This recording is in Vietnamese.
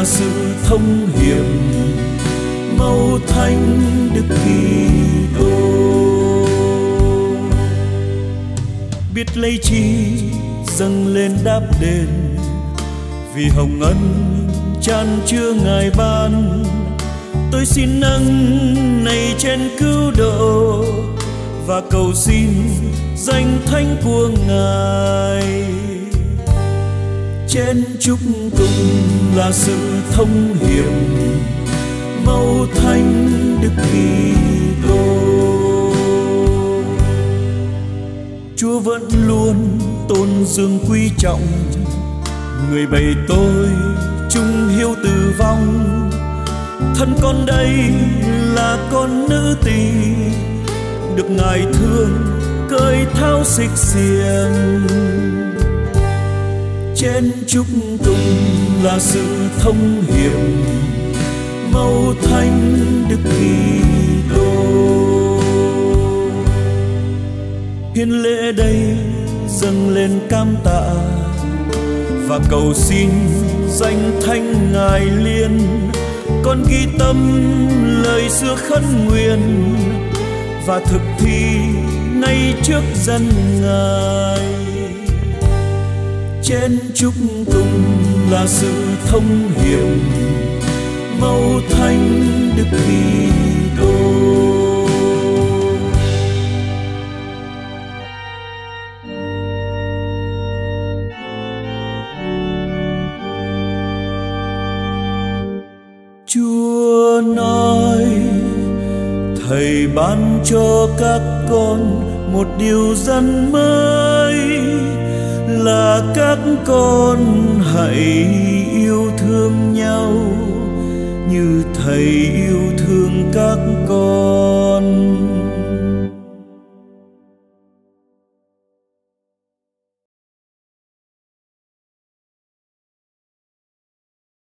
là sự thông hiệp màu thánh Đức Kitô. Biết lấy chi dâng lên đáp đền, vì hồng ân chan chứa Ngài ban. Tôi xin nâng này trên cứu độ và cầu xin danh thánh của Ngài. Trên chúc tụng là sự thông hiệp màu thánh Đức Kitô. Chúa vẫn luôn tôn dương quý trọng người bày tôi trung hiếu tử vong. Thân con đây là con nữ tỳ, được Ngài thương cởi tháo xích xiềng. Trên chúc tụng là sự thông hiệp màu thánh Đức Kitô. Hiến lễ đây dâng lên cam tạ và cầu xin danh thánh Ngài liên. Con ghi tâm lời xưa khấn nguyện và thực thi ngay trước dân Ngài. Trên chúc tụng là sự thông hiệp màu thánh Đức Kitô. Chúa nói Thầy ban cho các con một điều răn mới, là các con hãy yêu thương nhau như Thầy yêu thương các